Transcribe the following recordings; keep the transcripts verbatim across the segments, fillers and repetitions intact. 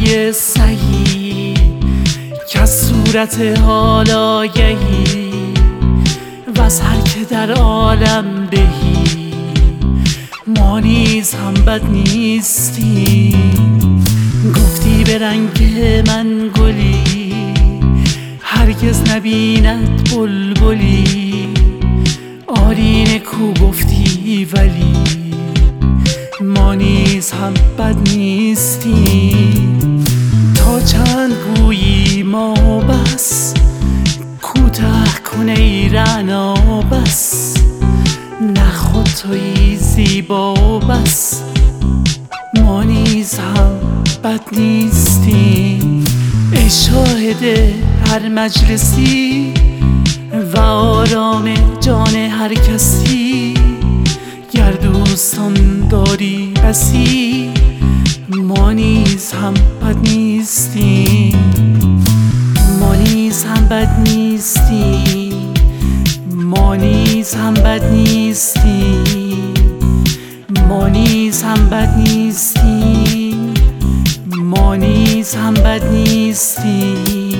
های سهی که از صورت حال آگهی و از هر که در عالم بهی ما نیز هم بد نیستیم. گفتی به رنگ من گلی هرگز نبیند بلبلی، آرینه کو گفتی ولی ما نیز هم بد نیستیم. تا چند گویی ما بس کوتاه کن ای رعنا بس، نه خود تویی زیبا و بس ما نیز هم بد نیستیم. ای شاهد هر مجلسی و آرام جان هر کسی، گر دوستان داری بسی ما نیز هم بد نیستیم. ما نیز هم بد نیستیم. ما نیز هم بد نیستیم. ما نیز هم بد نیستیم. ما نیز هم بد نیستیم.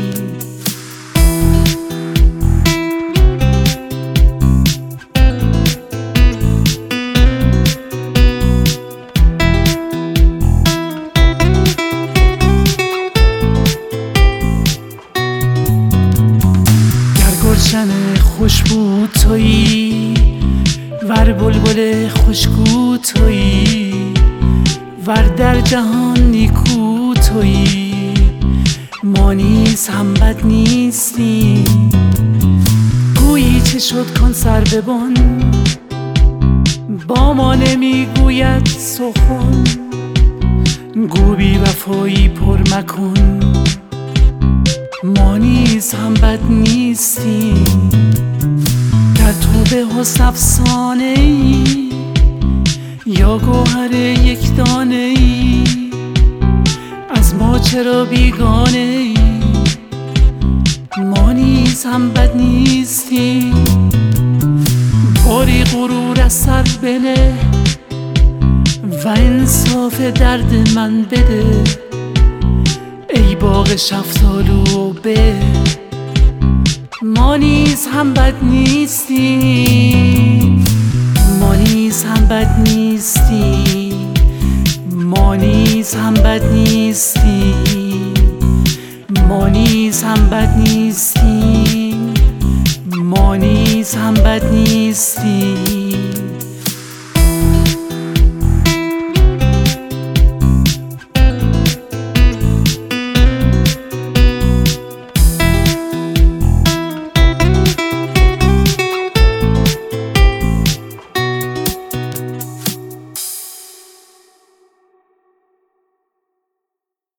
گلشن خوشبو تویی ور بلبل خوشگو تویی ور در جهان نیکو تویی ما نیز هم بد نیستیم. گویی چه شد کن سر ببن با ما نمیگوید سخن، گو بی وفایی پر مکن ما نیز هم بد نیستیم. در تو به حسن افسانه ای یا گوهر یک دانه ای، از ما چرا بیگانه ای ما نیز هم بد نیستیم. باری غرور از سر بنه و انصاف درد من بده، ای باغ شفتالو به ما نیز هم بد نیستیم. ما نیز هم بد نیستیم. ما نیز هم بد نیستیم. ما نیز هم بد نیستیم. ما نیز هم بد نیستیم.